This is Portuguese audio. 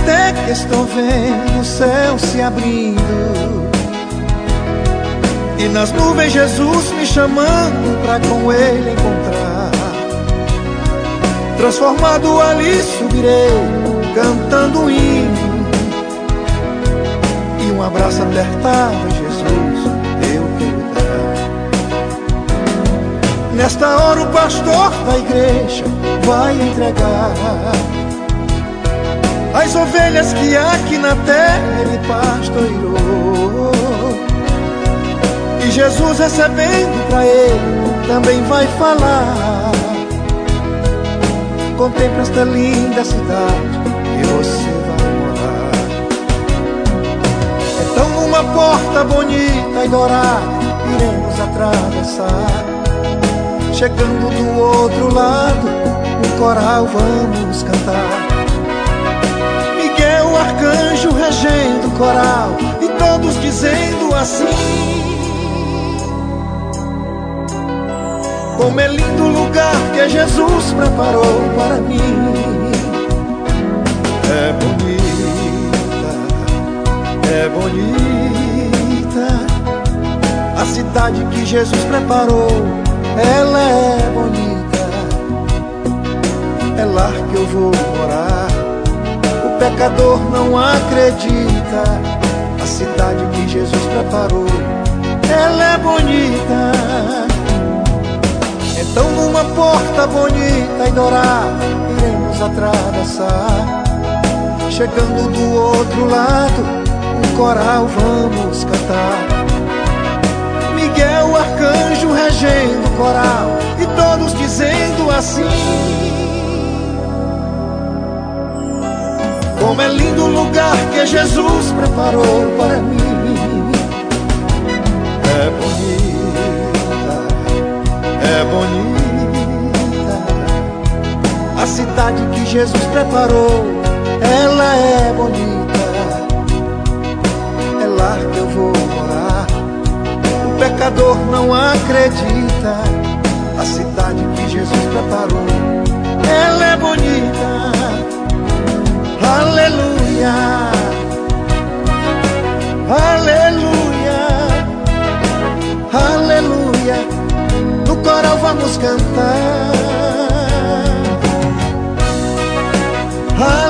até que estou vendo o céu se abrindo, e nas nuvens Jesus me chamando pra com Ele encontrar. Transformado ali subirei, cantando um hino, e um abraço apertado, Jesus, eu quero dar. Nesta hora o pastor da igreja vai entregar as ovelhas que aqui na terra Ele pastoreou. E Jesus, recebendo pra Ele, também vai falar: contemple esta linda cidade que você vai morar. Então numa porta bonita e dourada iremos atravessar. Chegando do outro lado, um coral vamos cantar. Miguel, o arcanjo, regendo o coral, e todos dizendo assim: como é lindo o lugar que Jesus preparou para mim. É bonita, é bonita a cidade que Jesus preparou. Ela é bonita, é lá que eu vou morar. O pecador não acredita, a cidade que Jesus preparou, ela é bonita. Então numa porta bonita e dourada iremos atravessar. Chegando do outro lado, um coral vamos cantar. Miguel, o arcanjo, regendo o coral, e todos dizendo assim: como é lindo o lugar que Jesus preparou para mim. É bonita, é bonita a cidade que Jesus preparou. Ela é bonita, é lá que eu vou morar. O pecador não acredita, a cidade que Jesus preparou, ela é bonita. Aleluia, aleluia, aleluia. No coral vamos cantar.